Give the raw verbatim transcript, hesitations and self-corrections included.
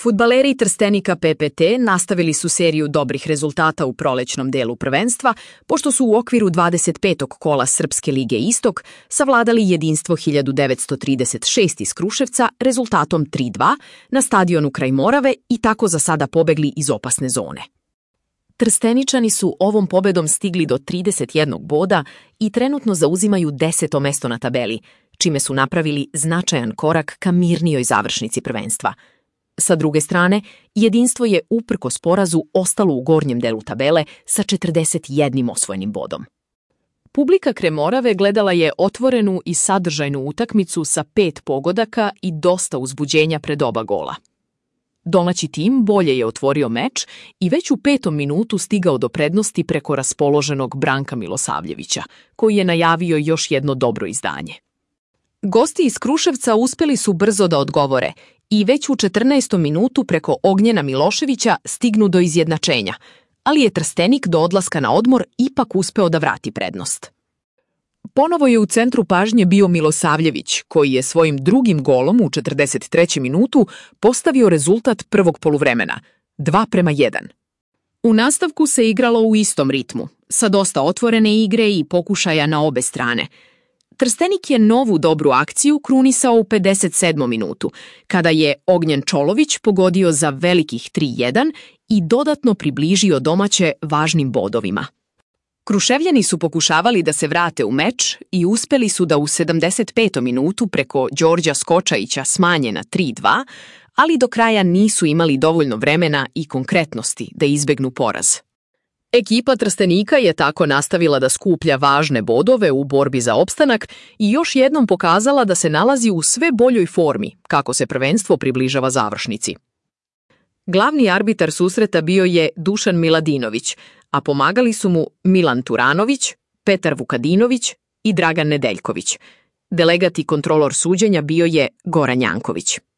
Fudbaleri Trstenika P P T nastavili su seriju dobrih rezultata u prolećnom delu prvenstva, pošto su u okviru dvadeset petog kola Srpske lige Istok savladali jedinstvo hiljadu devetsto trideset šest iz Kruševca rezultatom tri dva na stadionu kraj Morave i tako za sada pobegli iz opasne zone. Trsteničani su ovom pobedom stigli do trideset jednog boda i trenutno zauzimaju deseto mesto na tabeli, čime su napravili značajan korak ka mirnijoj završnici prvenstva. Sa druge strane, jedinstvo je uprkos porazu ostalo u gornjem delu tabele sa četrdeset jednim osvojenim bodom. Publika Kremorave gledala je otvorenu i sadržajnu utakmicu sa pet pogodaka i dosta uzbuđenja pred oba gola. Domaći tim bolje je otvorio meč i već u petom minutu stigao do prednosti preko raspoloženog Branka Milosavljevića, koji je najavio još jedno dobro izdanje. Gosti iz Kruševca uspeli su brzo da odgovore i već u četrnaestom minutu preko Ognjena Miloševića stignu do izjednačenja, ali je Trstenik do odlaska na odmor ipak uspeo da vrati prednost. Ponovo je u centru pažnje bio Milosavljević, koji je svojim drugim golom u četrdeset trećem minutu postavio rezultat prvog poluvremena, dva prema jedan. U nastavku se igralo u istom ritmu, sa dosta otvorene igre i pokušaja na obe strane. Trstenik je novu dobru akciju krunisao u pedeset sedmom minutu, kada je Ognjen Čolović pogodio za velikih tri jedan i dodatno približio domaće važnim bodovima. Kruševljani su pokušavali da se vrate u meč i uspeli su da u sedamdeset petom minutu preko Đorđa Skočajića smanje na tri dva, ali do kraja nisu imali dovoljno vremena i konkretnosti da izbegnu poraz. Ekipa Trstenika je tako nastavila da skuplja važne bodove u borbi za opstanak i još jednom pokazala da se nalazi u sve boljoj formi kako se prvenstvo približava završnici. Glavni arbitar susreta bio je Dušan Miladinović, a pomagali su mu Milan Turanović, Petar Vukadinović i Dragan Nedeljković. Delegat i kontrolor suđenja bio je Goran Janković.